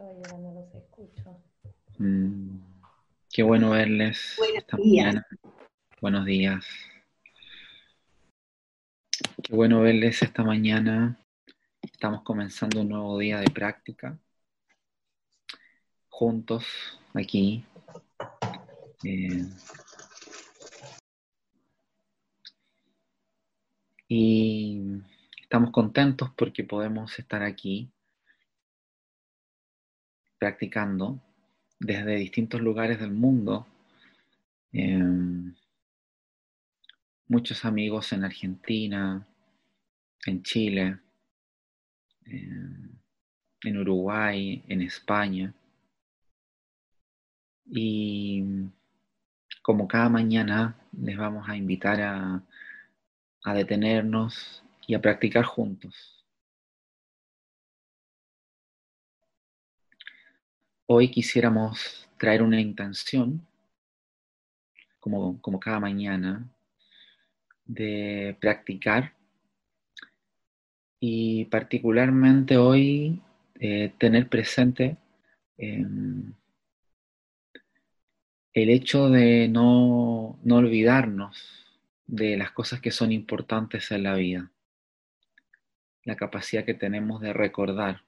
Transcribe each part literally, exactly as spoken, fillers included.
estaba llegando, los escucho. Mm, qué bueno verles Buenos esta días. mañana. Buenos días. Qué bueno verles esta mañana. Estamos comenzando un nuevo día de práctica juntos aquí. Eh, y estamos contentos porque podemos estar aquí practicando desde distintos lugares del mundo. Eh, muchos amigos en Argentina, en Chile, eh, en Uruguay, en España. Y como cada mañana les vamos a invitar a, a detenernos y a practicar juntos. Hoy quisiéramos traer una intención, como, como cada mañana, de practicar y particularmente hoy eh, tener presente eh, el hecho de no, no olvidarnos de las cosas que son importantes en la vida, la capacidad que tenemos de recordar,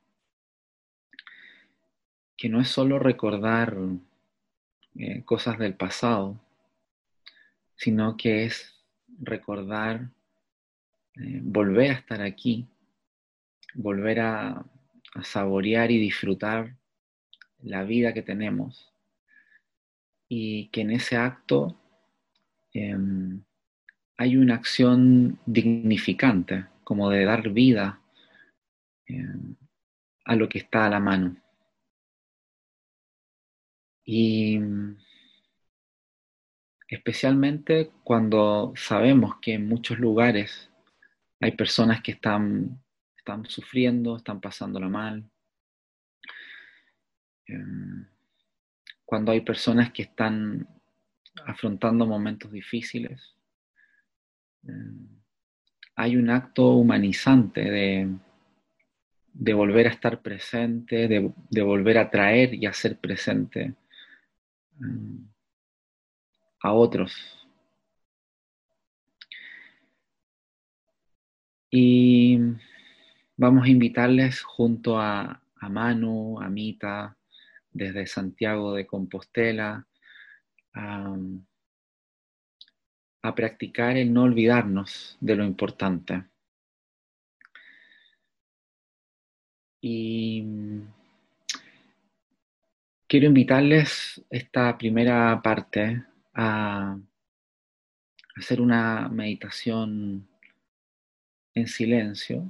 que no es solo recordar eh, cosas del pasado, sino que es recordar, eh, volver a estar aquí, volver a, a saborear y disfrutar la vida que tenemos y que en ese acto eh, hay una acción dignificante, como de dar vida eh, a lo que está a la mano. Y especialmente cuando sabemos que en muchos lugares hay personas que están, están sufriendo, están pasándola mal. Eh, cuando hay personas que están afrontando momentos difíciles, eh, hay un acto humanizante de, de volver a estar presente, de, de volver a traer y hacer presente eh, a otros. Y vamos a invitarles junto a, a Manu, a Mita, desde Santiago de Compostela, a, a practicar el no olvidarnos de lo importante. Y quiero invitarles esta primera parte a hacer una meditación en silencio.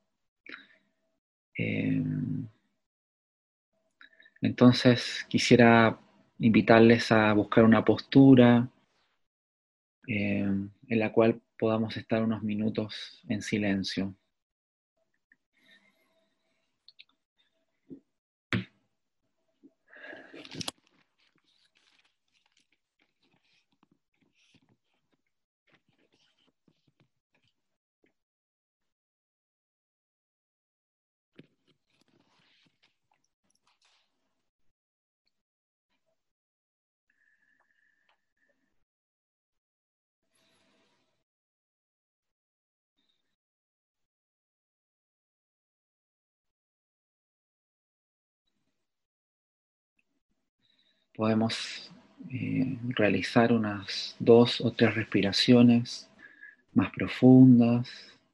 Eh, entonces quisiera invitarles a buscar una postura eh, en la cual podamos estar unos minutos en silencio. Podemos eh, realizar unas dos o tres respiraciones más profundas.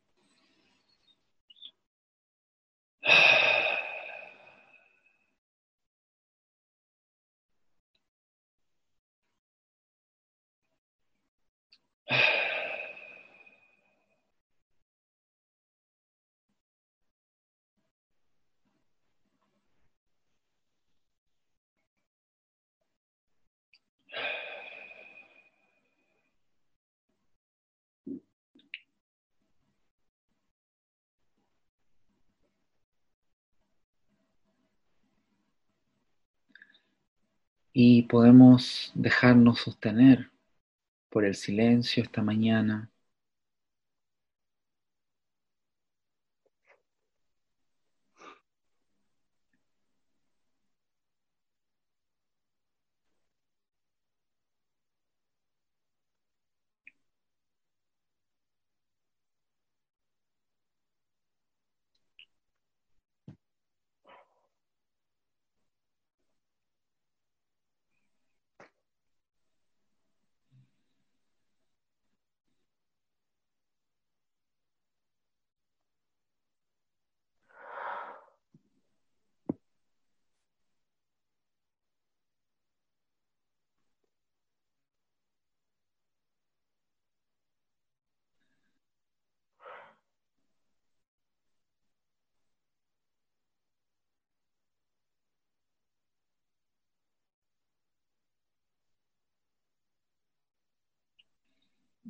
Y podemos dejarnos sostener por el silencio esta mañana.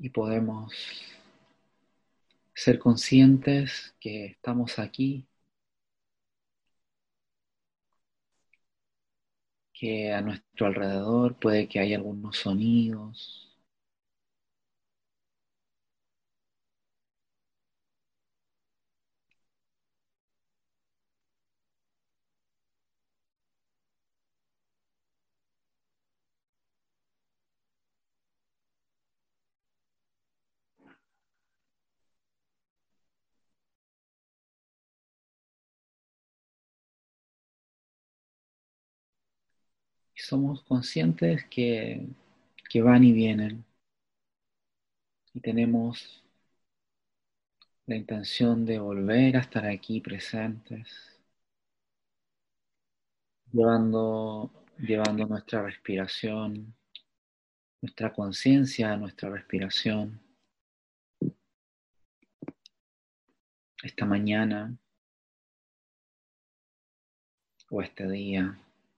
Y podemos ser conscientes que estamos aquí, que a nuestro alrededor puede que haya algunos sonidos, y somos conscientes que, que van y vienen, y tenemos la intención de volver a estar aquí presentes, llevando, llevando nuestra respiración, nuestra conciencia a nuestra respiración esta mañana o este día.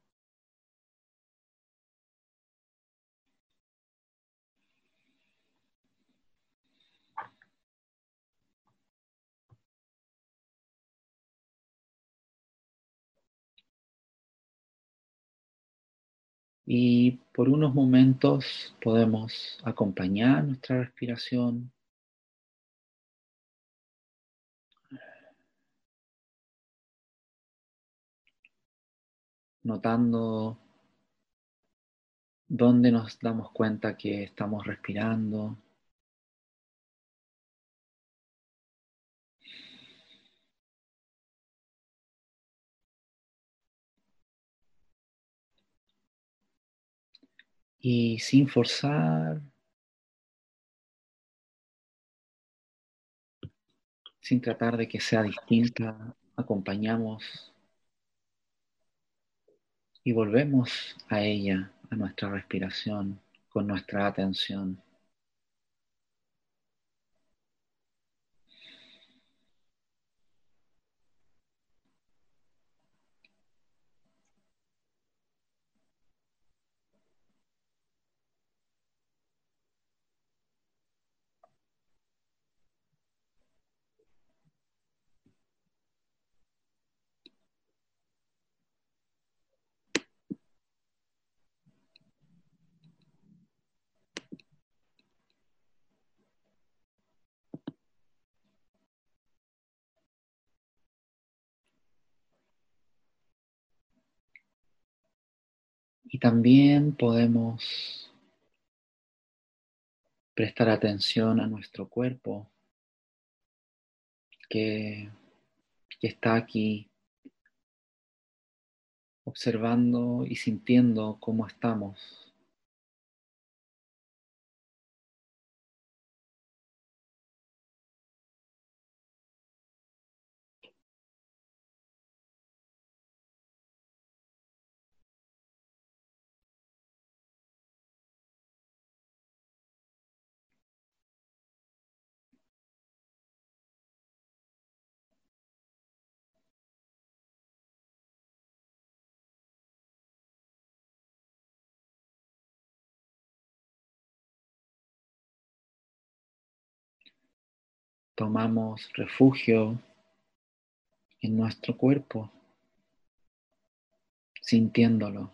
Y por unos momentos podemos acompañar nuestra respiración, notando dónde nos damos cuenta que estamos respirando. Y sin forzar, sin tratar de que sea distinta, acompañamos y volvemos a ella, a nuestra respiración, con nuestra atención. Y también podemos prestar atención a nuestro cuerpo que, que está aquí observando y sintiendo cómo estamos. Tomamos refugio en nuestro cuerpo, sintiéndolo.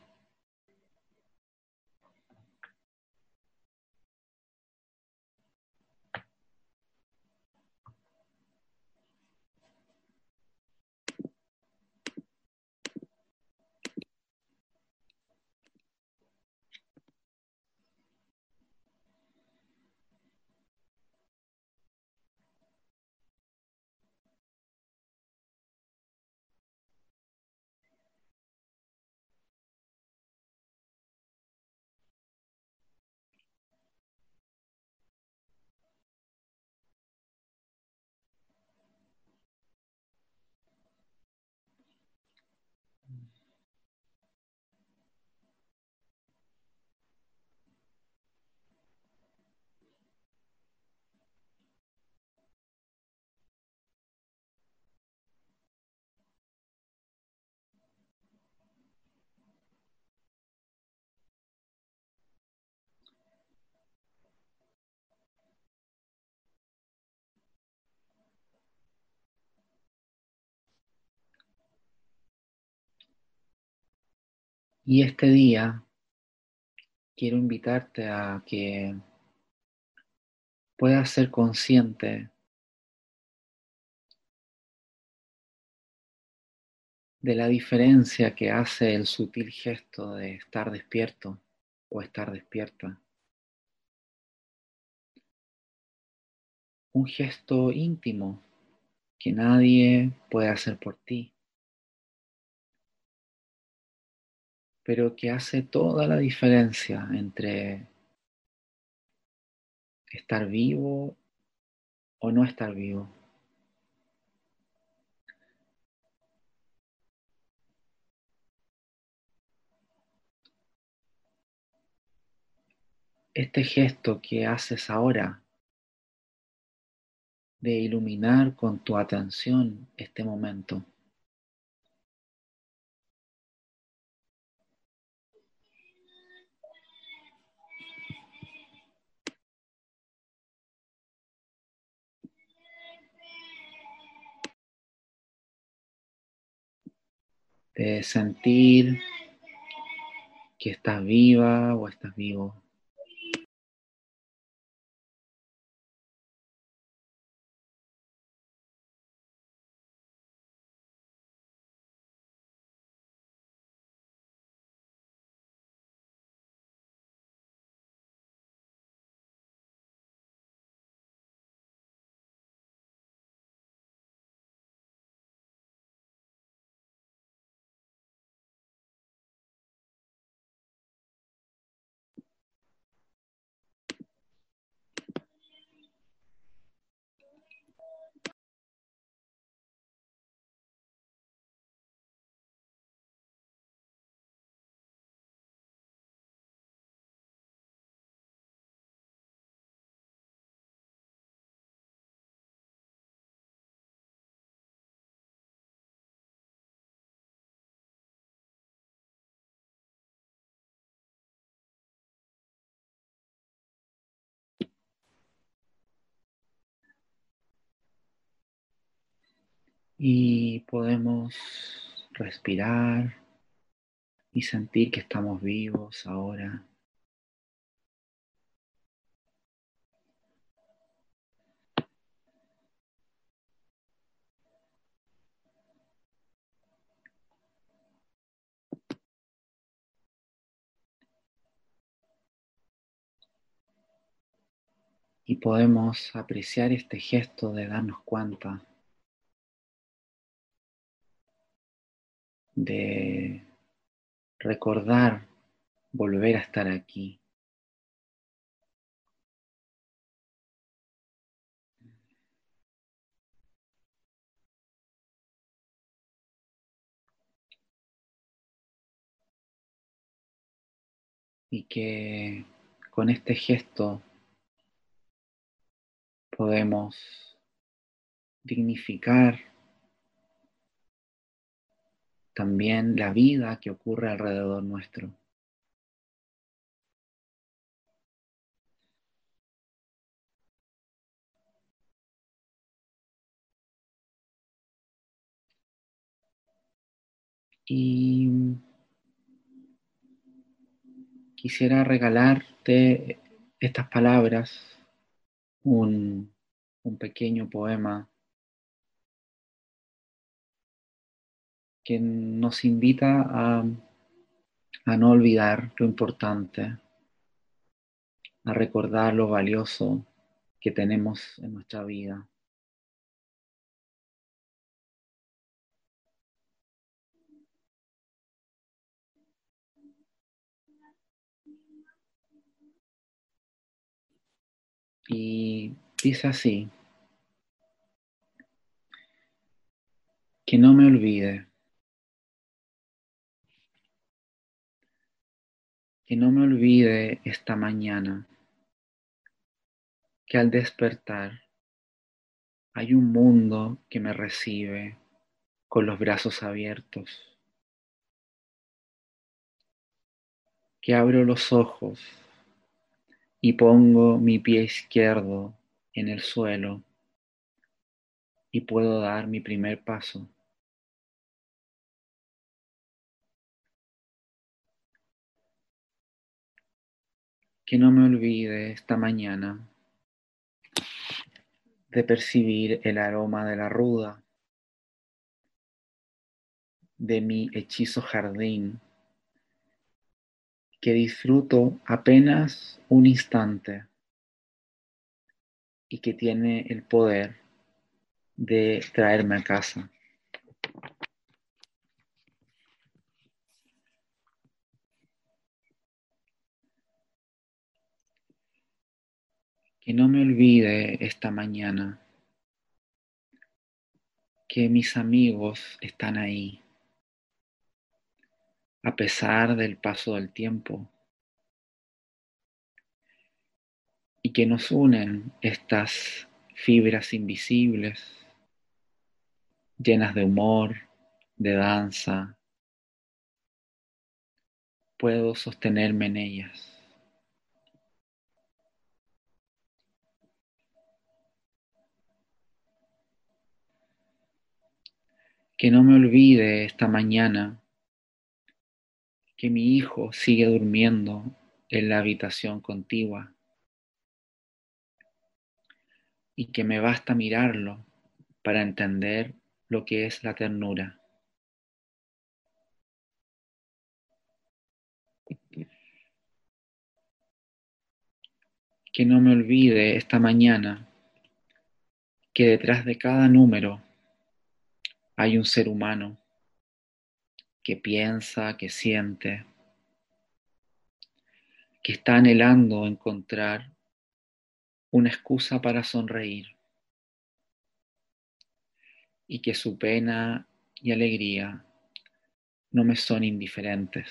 Y este día quiero invitarte a que puedas ser consciente de la diferencia que hace el sutil gesto de estar despierto o estar despierta. Un gesto íntimo que nadie puede hacer por ti, pero que hace toda la diferencia entre estar vivo o no estar vivo. Este gesto que haces ahora de iluminar con tu atención este momento, de sentir que estás viva o estás vivo, y podemos respirar y sentir que estamos vivos ahora. Y podemos apreciar este gesto de darnos cuenta de recordar volver a estar aquí. Y que con este gesto podemos dignificar también la vida que ocurre alrededor nuestro. Y quisiera regalarte estas palabras, un, un pequeño poema que nos invita a, a no olvidar lo importante, a recordar lo valioso que tenemos en nuestra vida. Y dice así: que no me olvide, que no me olvide esta mañana, que al despertar hay un mundo que me recibe con los brazos abiertos, que abro los ojos y pongo mi pie izquierdo en el suelo y puedo dar mi primer paso. que no me olvide esta mañana de percibir el aroma de la ruda, de mi hechizo jardín, que disfruto apenas un instante y que tiene el poder de traerme a casa. Que no me olvide esta mañana que mis amigos están ahí, a pesar del paso del tiempo, y que nos unen estas fibras invisibles, llenas de humor, de danza. Puedo sostenerme en ellas. Que no me olvide esta mañana que mi hijo sigue durmiendo en la habitación contigua y que me basta mirarlo para entender lo que es la ternura. Que no me olvide esta mañana que detrás de cada número hay un ser humano que piensa, que siente, que está anhelando encontrar una excusa para sonreír y que su pena y alegría no me son indiferentes.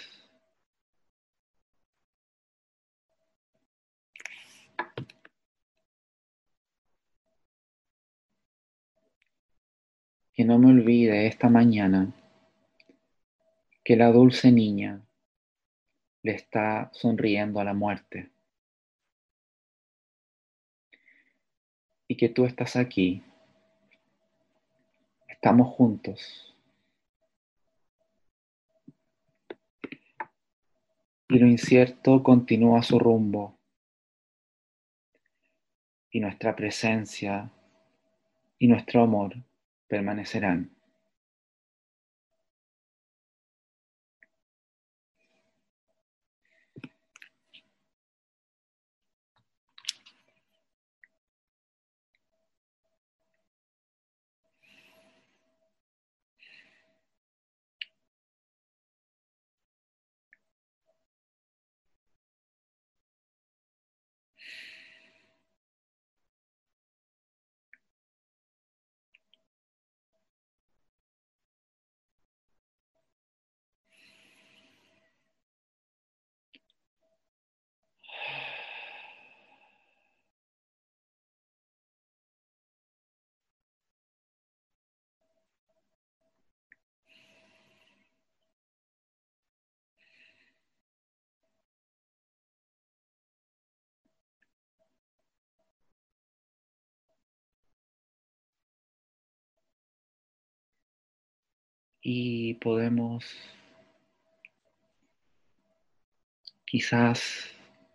Que no me olvide esta mañana que la dulce niña le está sonriendo a la muerte y que tú estás aquí, estamos juntos y lo incierto continúa su rumbo y nuestra presencia y nuestro amor permanecerán. Y podemos quizás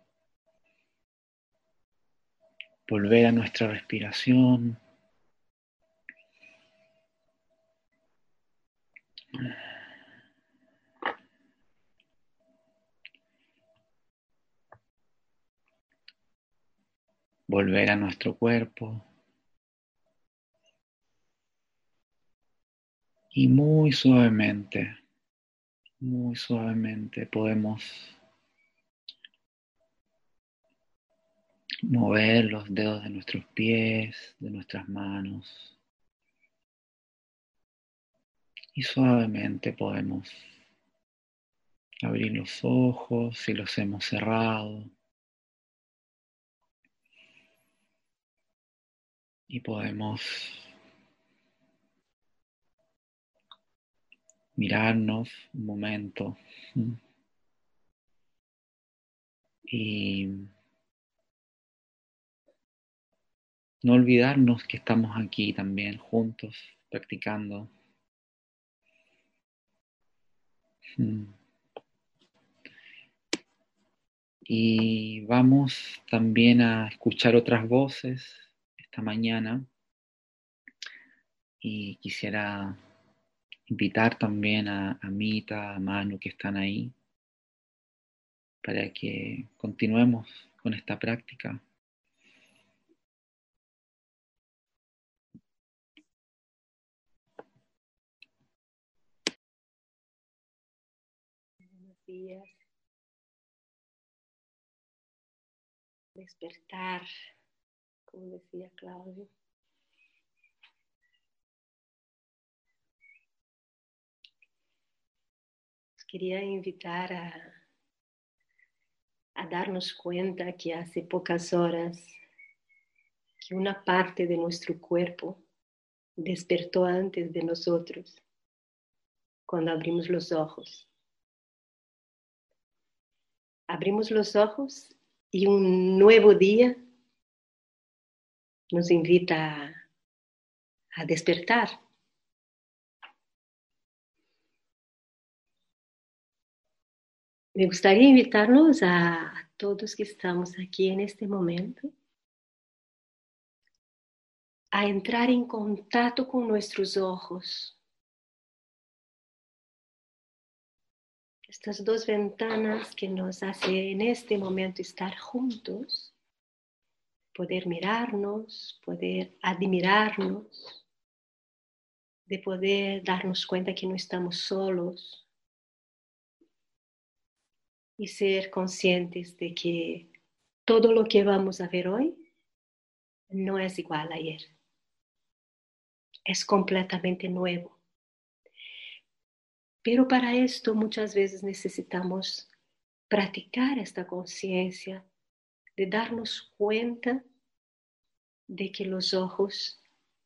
volver a nuestra respiración, volver a nuestro cuerpo y muy suavemente, muy suavemente podemos mover los dedos de nuestros pies, de nuestras manos y suavemente podemos abrir los ojos si los hemos cerrado y podemos mirarnos un momento y no olvidarnos que estamos aquí también juntos practicando. Y vamos también a escuchar otras voces esta mañana. Y quisiera invitar también a, a Mita, a Manu, que están ahí, para que continuemos con esta práctica. Buenos días. Despertar, como decía Claudio. Quería invitar a, a darnos cuenta que hace pocas horas que una parte de nuestro cuerpo despertó antes de nosotros, cuando abrimos los ojos. Abrimos los ojos y un nuevo día nos invita a, a despertar. Me gustaría invitarnos a, a todos que estamos aquí en este momento a entrar en contacto con nuestros ojos. Estas dos ventanas que nos hacen en este momento estar juntos, poder mirarnos, poder admirarnos, de poder darnos cuenta que no estamos solos y ser conscientes de que todo lo que vamos a ver hoy no es igual a ayer. Es completamente nuevo. Pero para esto muchas veces necesitamos practicar esta conciencia de darnos cuenta de que los ojos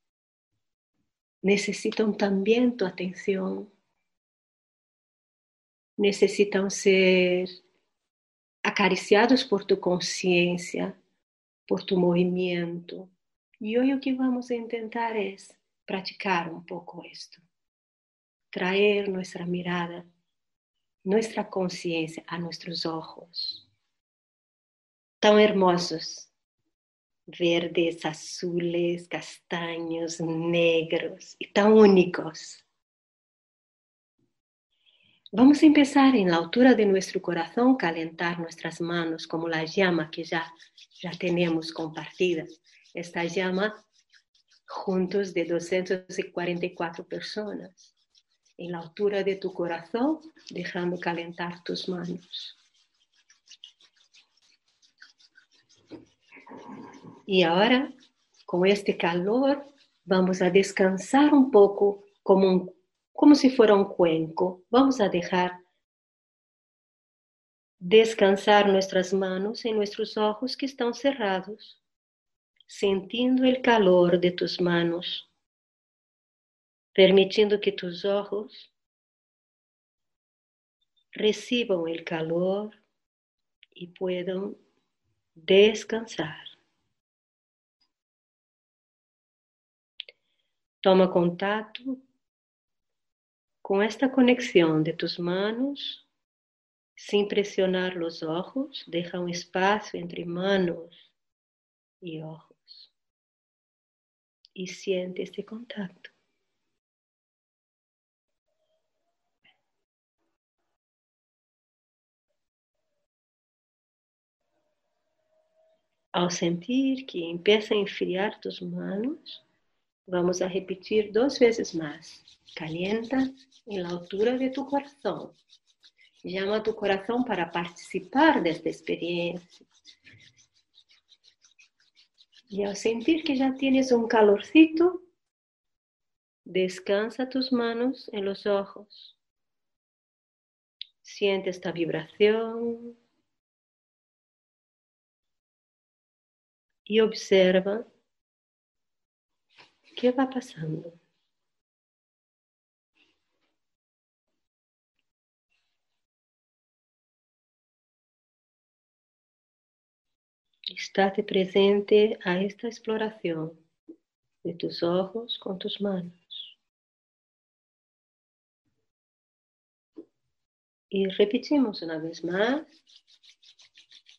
necesitan también tu atención, necesitan ser acariciados por tu conciencia, por tu movimiento. Y hoy lo que vamos a intentar es practicar un poco esto, traer nuestra mirada, nuestra conciencia a nuestros ojos, tan hermosos, verdes, azules, castaños, negros y tan únicos. Vamos a empezar en la altura de nuestro corazón, calentar nuestras manos como la llama que ya, ya tenemos compartida. Esta llama juntos de doscientas cuarenta y cuatro personas. En la altura de tu corazón, dejando calentar tus manos. Y ahora, con este calor, vamos a descansar un poco como, un, como si fuera un cuenco. Vamos a dejar descansar nuestras manos en nuestros ojos que están cerrados, sintiendo el calor de tus manos, permitiendo que tus ojos reciban el calor y puedan descansar. Toma contacto con esta conexión de tus manos, sin presionar los ojos, deja un espacio entre manos y ojos y siente este contacto. Al sentir que empieza a enfriar tus manos, vamos a repetir dos veces más. Calienta en la altura de tu corazón. Llama a tu corazón para participar de esta experiencia. Y al sentir que ya tienes un calorcito, descansa tus manos en los ojos. Siente esta vibración y observa qué va pasando. Estate presente a esta exploración de tus ojos con tus manos. Y repetimos una vez más.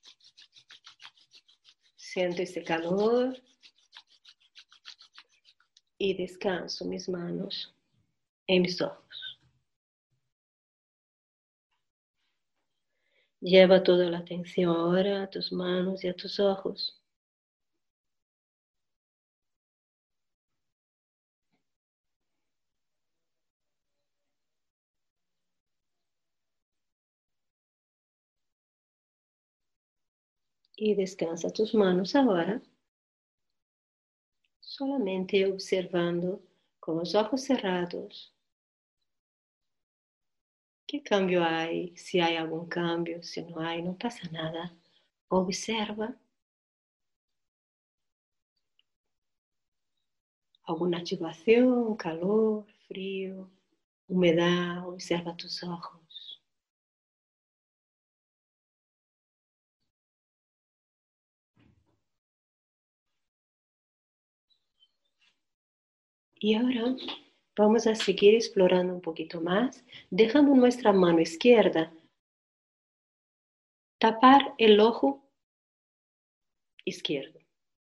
Siento este calor y descanso mis manos en mis ojos. Lleva toda la atención ahora a tus manos y a tus ojos. Y descansa tus manos ahora, solamente observando con los ojos cerrados. ¿Qué cambio hay? Si hay algún cambio, si no hay, no pasa nada. Observa alguna activación, calor, frío, humedad. Observa tus ojos. Y ahora vamos a seguir explorando un poquito más, dejando nuestra mano izquierda tapar el ojo izquierdo.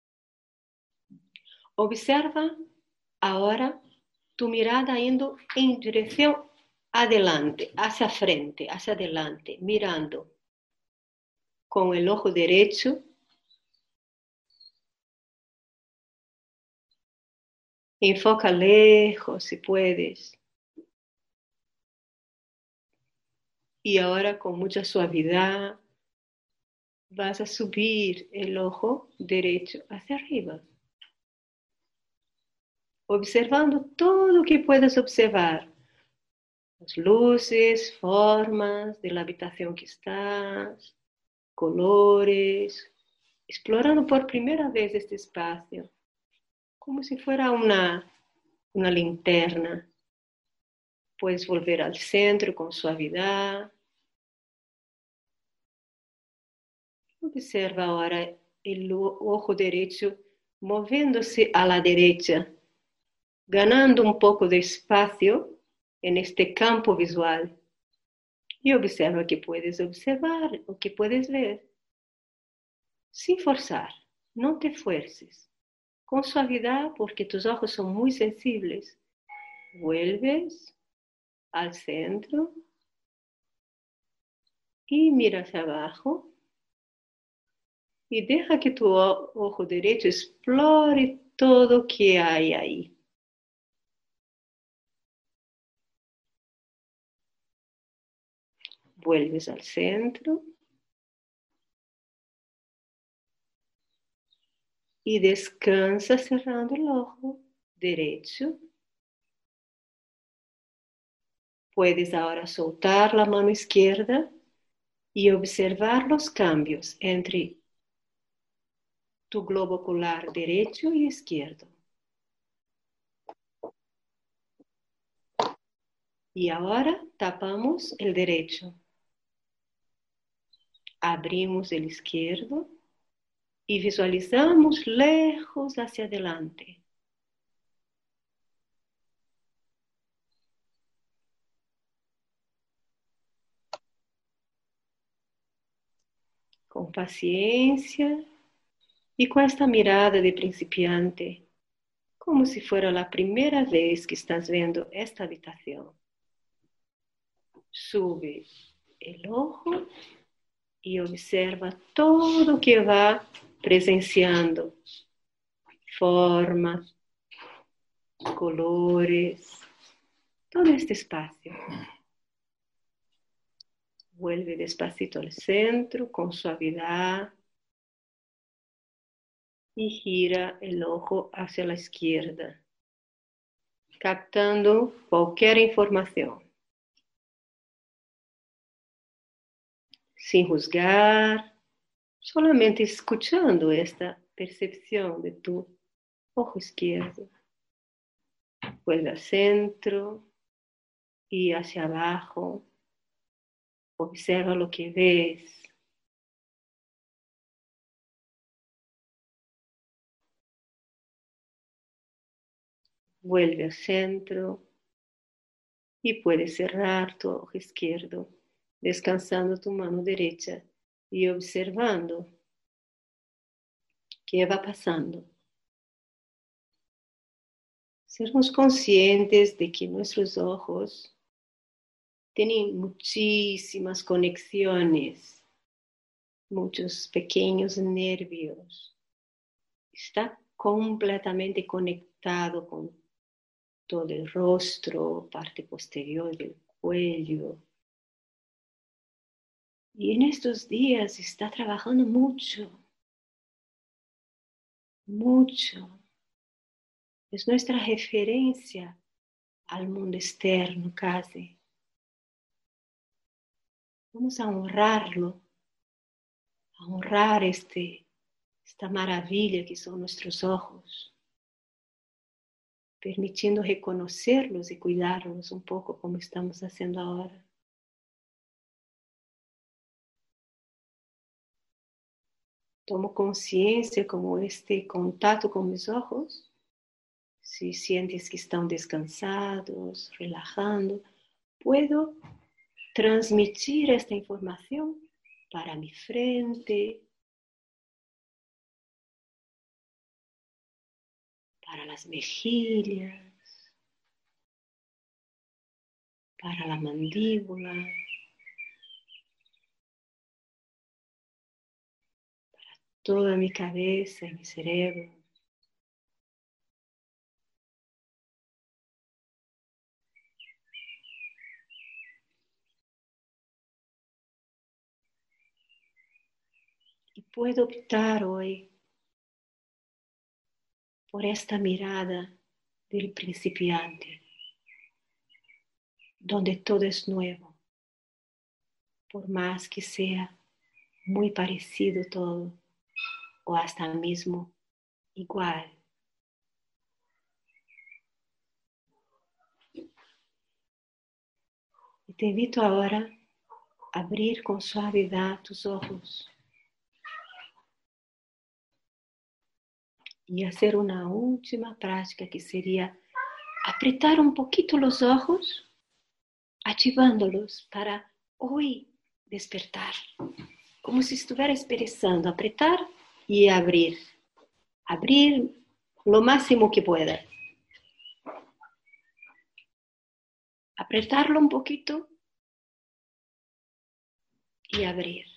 Observa ahora tu mirada yendo en dirección adelante, hacia frente, hacia adelante, mirando con el ojo derecho. Enfoca lejos si puedes. Y ahora con mucha suavidad vas a subir el ojo derecho hacia arriba. Observando todo lo que puedes observar. Las luces, formas de la habitación que estás, colores. Explorando por primera vez este espacio. Como si fuera una, una linterna. Puedes volver al centro con suavidad. Observa ahora el ojo derecho moviéndose a la derecha, ganando un poco de espacio en este campo visual. Y observa que puedes observar o que puedes ver. Sin forzar, no te fuerces. Con suavidad, porque tus ojos son muy sensibles. Vuelves al centro y mira hacia abajo. Y deja que tu ojo derecho explore todo que hay ahí. Vuelves al centro. Y descansa cerrando el ojo derecho. Puedes ahora soltar la mano izquierda y observar los cambios entre tu globo ocular derecho y izquierdo. Y ahora tapamos el derecho. Abrimos el izquierdo y visualizamos lejos hacia adelante. Con paciencia y con esta mirada de principiante, como si fuera la primera vez que estás viendo esta habitación. Sube el ojo y observa todo que va presenciando. Formas, colores, todo este espacio. Vuelve despacito al centro con suavidad y gira el ojo hacia la izquierda, captando cualquier información. Sin juzgar, solamente escuchando esta percepción de tu ojo izquierdo. Vuelve al centro y hacia abajo. Observa lo que ves. Vuelve al centro y puedes cerrar tu ojo izquierdo, descansando tu mano derecha y observando que va pasando. Sermos conscientes de que nuestros ojos tienen muchísimas conexiones, muchos pequeños nervios. Está completamente conectado con todo el rostro, parte posterior del cuello. Y en estos días está trabajando mucho, mucho. Es nuestra referencia al mundo externo casi. Vamos a honrarlo, a honrar este, esta maravilla que son nuestros ojos, permitiendo reconocerlos y cuidarlos un poco como estamos haciendo ahora. Tomo conciencia como este contacto con mis ojos. Si sientes que están descansados, relajando, puedo transmitir esta información para mi frente, para las mejillas, para la mandíbula, para toda mi cabeza y mi cerebro. Y puedo optar hoy por esta mirada del principiante, donde todo es nuevo, por más que sea muy parecido todo, o hasta mismo igual. Y te invito ahora a abrir con suavidad tus ojos y hacer una última práctica que sería apretar un poquito los ojos, activándolos para hoy despertar, como si estuvieras pensando, apretar y abrir, abrir lo máximo que pueda, apretarlo un poquito y abrir,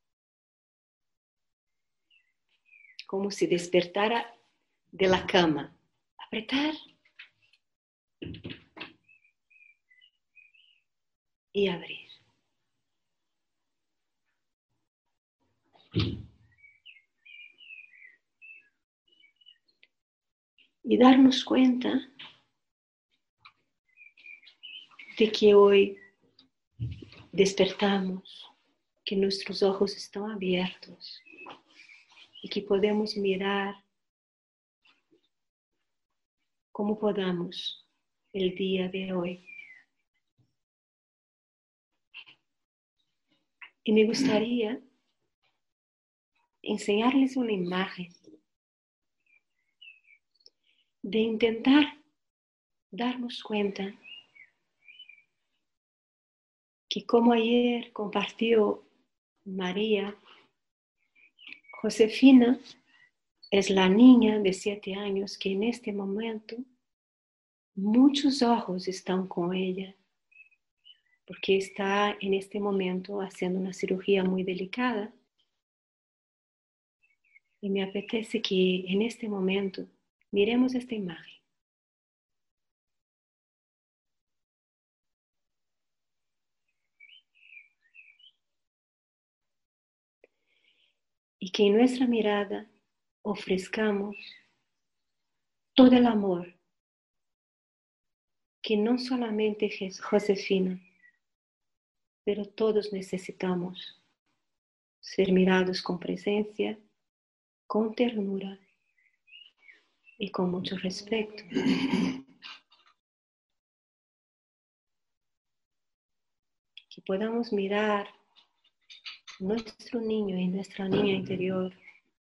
como si despertara de la cama, apretar y abrir. Y darnos cuenta de que hoy despertamos, que nuestros ojos están abiertos y que podemos mirar como podamos el día de hoy. Y me gustaría enseñarles una imagen de intentar darnos cuenta que como ayer compartió María, Josefina es la niña de siete años que en este momento muchos ojos están con ella, porque está en este momento haciendo una cirugía muy delicada. Y me apetece que en este momento miremos esta imagen. Y que en nuestra mirada ofrezcamos todo el amor que no solamente Josefina, pero todos necesitamos ser mirados con presencia, con ternura y con mucho respeto. Que podamos mirar nuestro niño y nuestra niña interior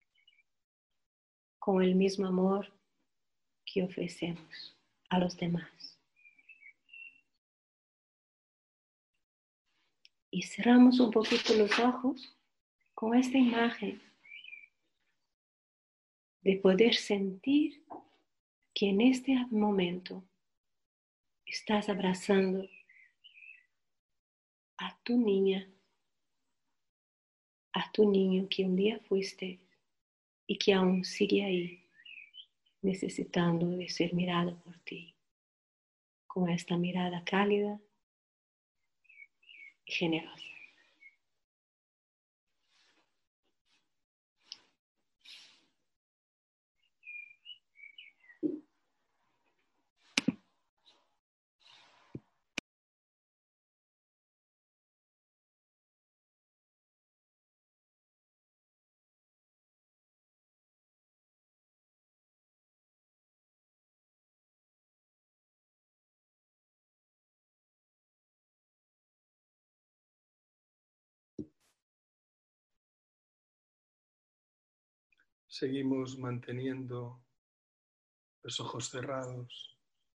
con el mismo amor que ofrecemos a los demás. Y cerramos un poquito los ojos con esta imagen de poder sentir que en este momento estás abrazando a tu niña, a tu niño que un día fuiste y que aún sigue ahí, necesitando de ser mirado por ti, con esta mirada cálida y generosa. Seguimos manteniendo los ojos cerrados.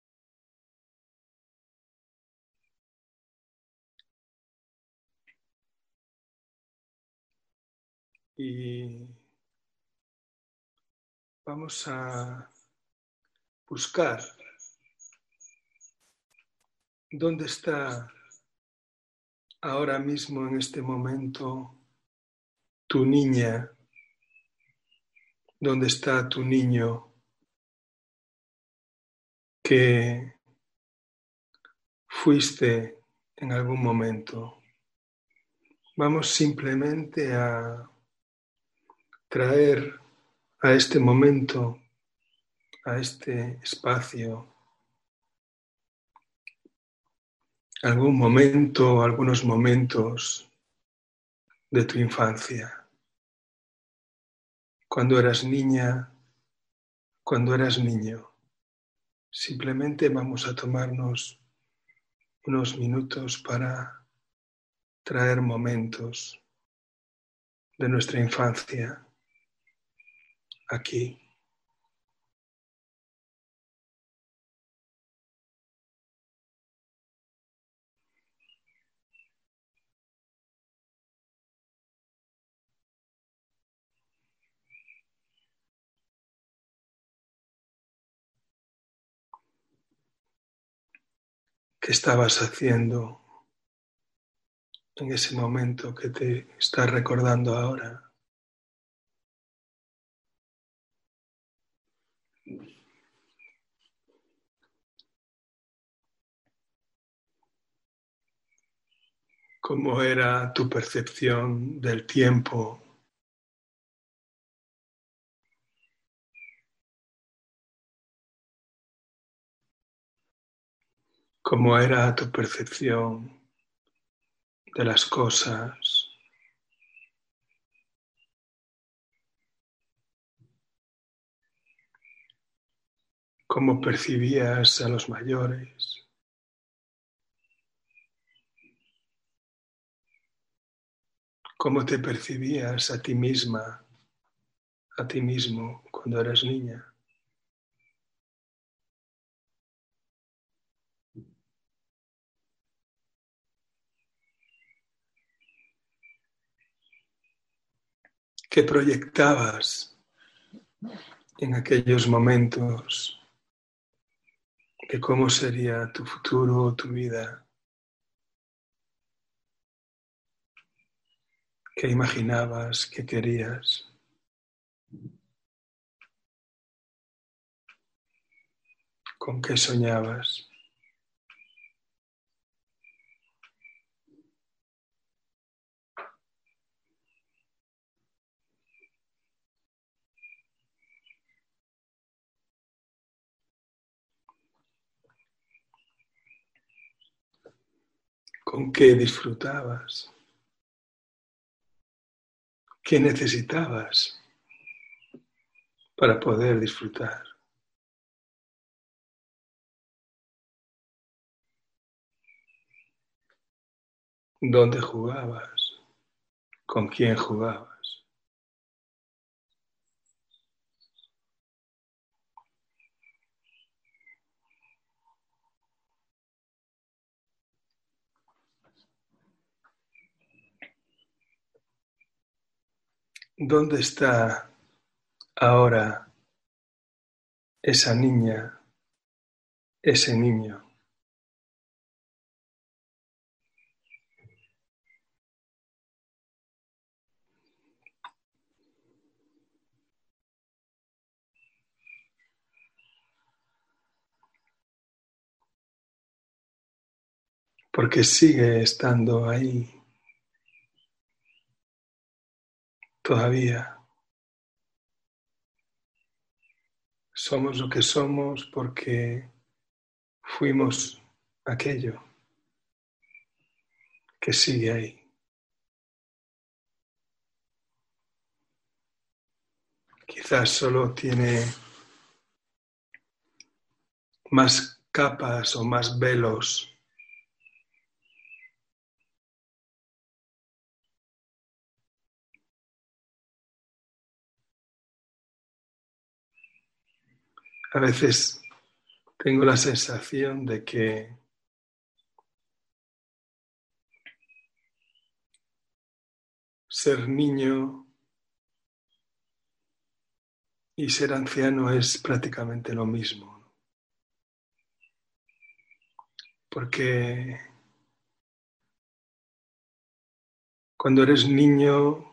Y vamos a buscar dónde está ahora mismo, en este momento, tu niña, dónde está tu niño que fuiste en algún momento. Vamos simplemente a traer a este momento, a este espacio, algún momento, algunos momentos de tu infancia. Cuando eras niña, cuando eras niño. Simplemente vamos a tomarnos unos minutos para traer momentos de nuestra infancia aquí. ¿Qué estabas haciendo en ese momento que te estás recordando ahora? ¿Cómo era tu percepción del tiempo? ¿Cómo era tu percepción de las cosas? ¿Cómo percibías a los mayores? ¿Cómo te percibías a ti misma, a ti mismo cuando eras niña? ¿Qué proyectabas en aquellos momentos de cómo sería tu futuro o tu vida? ¿Qué imaginabas, qué querías? ¿Con qué soñabas? ¿Con qué disfrutabas? ¿Qué necesitabas para poder disfrutar? ¿Dónde jugabas? ¿Con quién jugabas? ¿Dónde está ahora esa niña, ese niño. Porque sigue estando ahí todavía. Somos lo que somos porque fuimos aquello que sigue ahí. Quizás solo tiene más capas o más velos. A veces tengo la sensación de que ser niño y ser anciano es prácticamente lo mismo. Porque cuando eres niño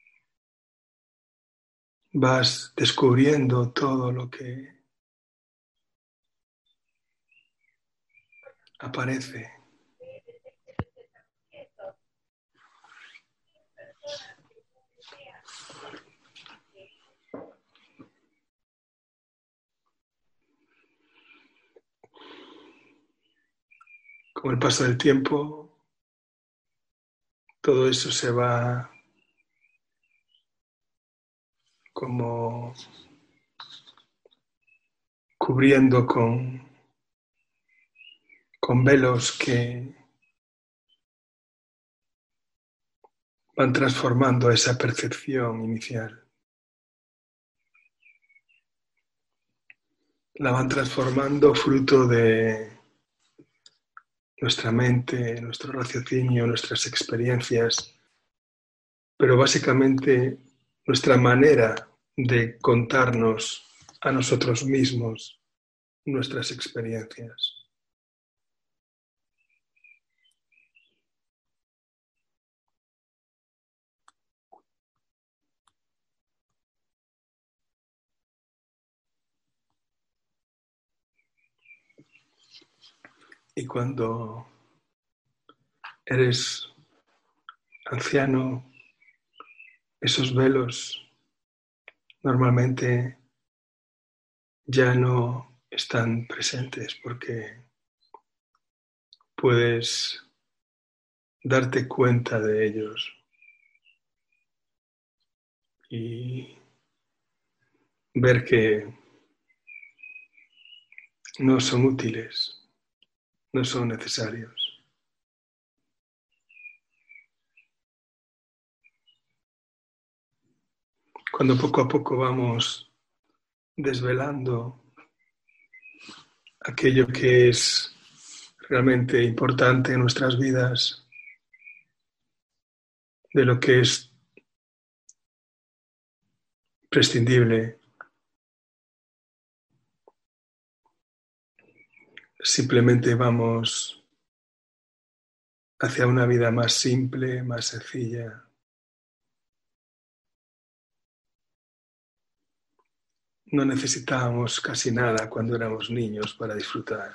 vas descubriendo todo lo que aparece. Con el paso del tiempo, todo eso se va como cubriendo con, con velos que van transformando esa percepción inicial. La van transformando fruto de nuestra mente, nuestro raciocinio, nuestras experiencias, pero básicamente nuestra manera de contarnos a nosotros mismos nuestras experiencias. Y cuando eres anciano, esos velos normalmente ya no están presentes porque puedes darte cuenta de ellos y ver que no son útiles, no son necesarios. Cuando poco a poco vamos desvelando aquello que es realmente importante en nuestras vidas, de lo que es prescindible, simplemente vamos hacia una vida más simple, más sencilla. No necesitábamos casi nada cuando éramos niños para disfrutar,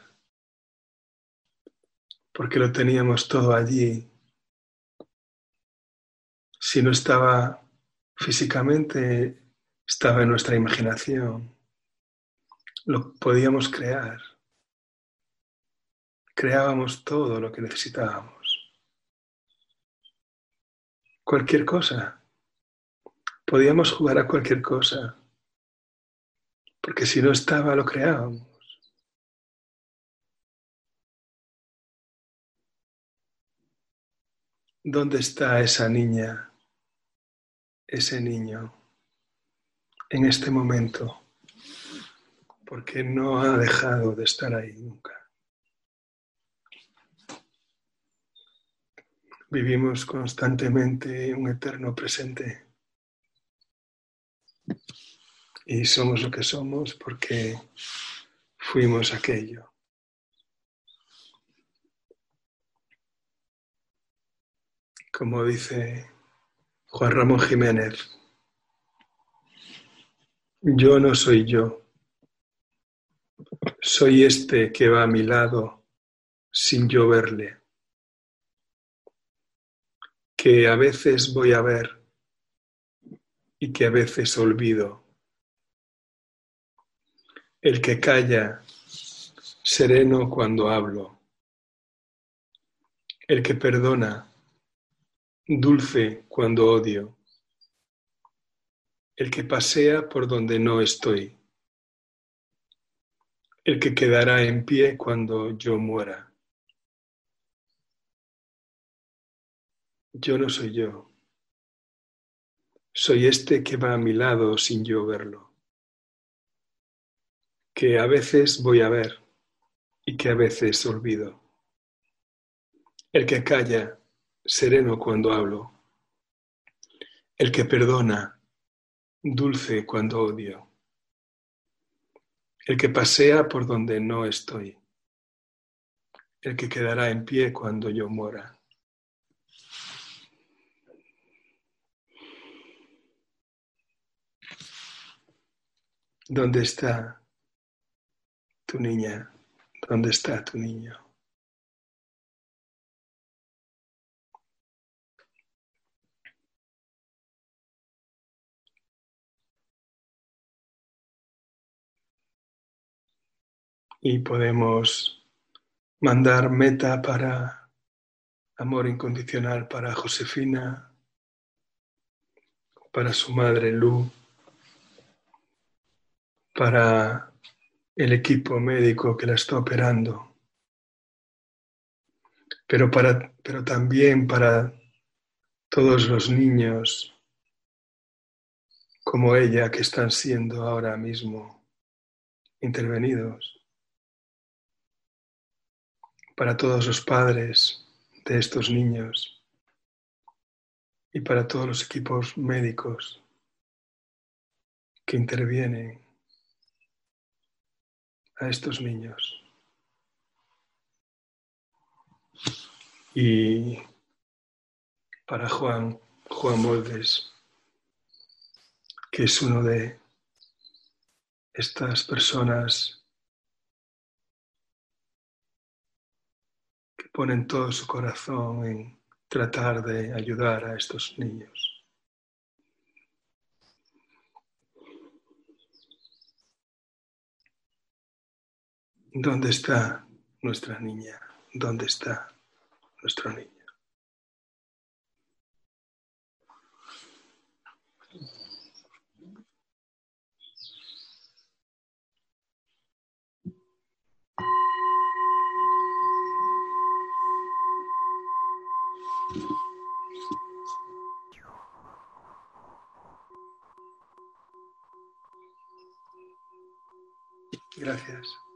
porque lo teníamos todo allí. Si no estaba físicamente, estaba en nuestra imaginación. Lo podíamos crear. Creábamos todo lo que necesitábamos. Cualquier cosa. Podíamos jugar a cualquier cosa, porque si no estaba, lo creábamos. ¿Dónde está esa niña, ese niño, en este momento? Porque no ha dejado de estar ahí nunca. Vivimos constantemente un eterno presente. Y somos lo que somos porque fuimos aquello. Como dice Juan Ramón Jiménez, yo no soy yo, soy este que va a mi lado sin yo verle, que a veces voy a ver y que a veces olvido. El que calla, sereno cuando hablo. El que perdona, dulce cuando odio. El que pasea por donde no estoy. El que quedará en pie cuando yo muera. Yo no soy yo. Soy este que va a mi lado sin yo verlo. Que a veces voy a ver y que a veces olvido. El que calla, sereno cuando hablo. El que perdona, dulce cuando odio. El que pasea por donde no estoy. El que quedará en pie cuando yo muera. ¿Dónde está tu niña? ¿Dónde está tu niño? Y podemos mandar meta para amor incondicional para Josefina, para su madre Lu, para el equipo médico que la está operando, pero, para, pero también para todos los niños como ella que están siendo ahora mismo intervenidos, para todos los padres de estos niños y para todos los equipos médicos que intervienen a estos niños. Y para Juan, Juan Moldes, que es uno de estas personas que ponen todo su corazón en tratar de ayudar a estos niños. ¿Dónde está nuestra niña? ¿Dónde está nuestro niño? Gracias.